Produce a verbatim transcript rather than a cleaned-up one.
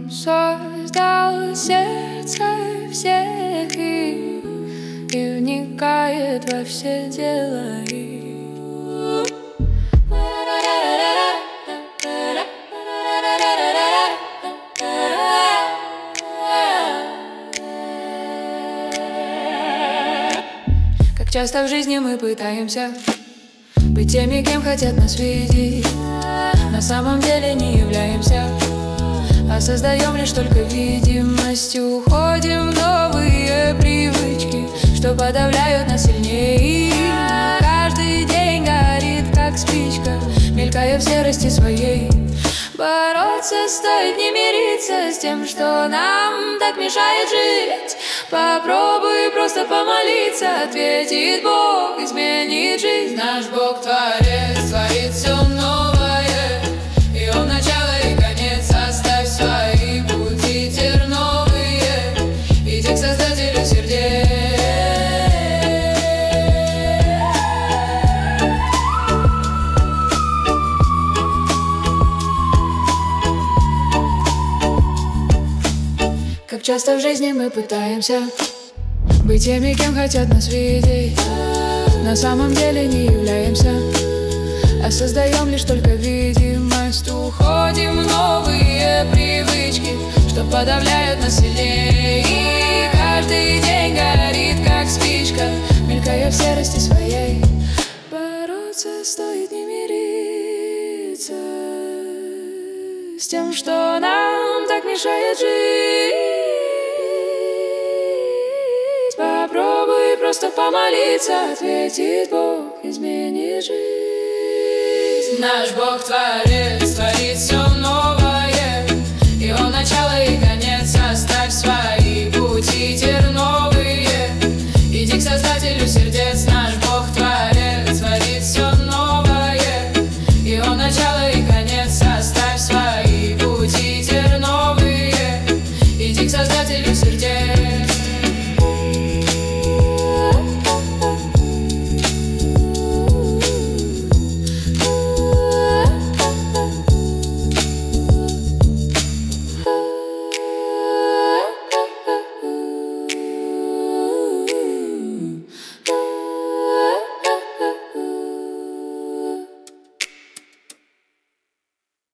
создал сердце всех их и вникает во все дела их. Как часто в жизни мы пытаемся быть теми, кем хотят нас видеть, на самом деле не являемся, а создаем лишь только видимость. Уходим в новые привычки, что подавляют нас сильнее. Каждый день горит, как спичка, мелькая в серости своей. Бороться стоит, не мириться с тем, что нам так мешает жить. Попробуй просто помолиться, ответит Бог, изменит жизнь. Наш Бог Творец, творит все новое, и Он начало и конец. Оставь свои пути терновые, иди к Создателю сердец. Как часто в жизни мы пытаемся быть теми, кем хотят нас видеть, на самом деле не являемся, а создаем лишь только видимость. Уходим в новые привычки, что подавляют нас сильнее. И каждый день горит, как спичка, мелькая в серости своей. Бороться стоит, не мириться с тем, что нам так мешает жить. Попробуй просто помолиться, ответит Бог, изменит жизнь. Наш Бог Творец, творит все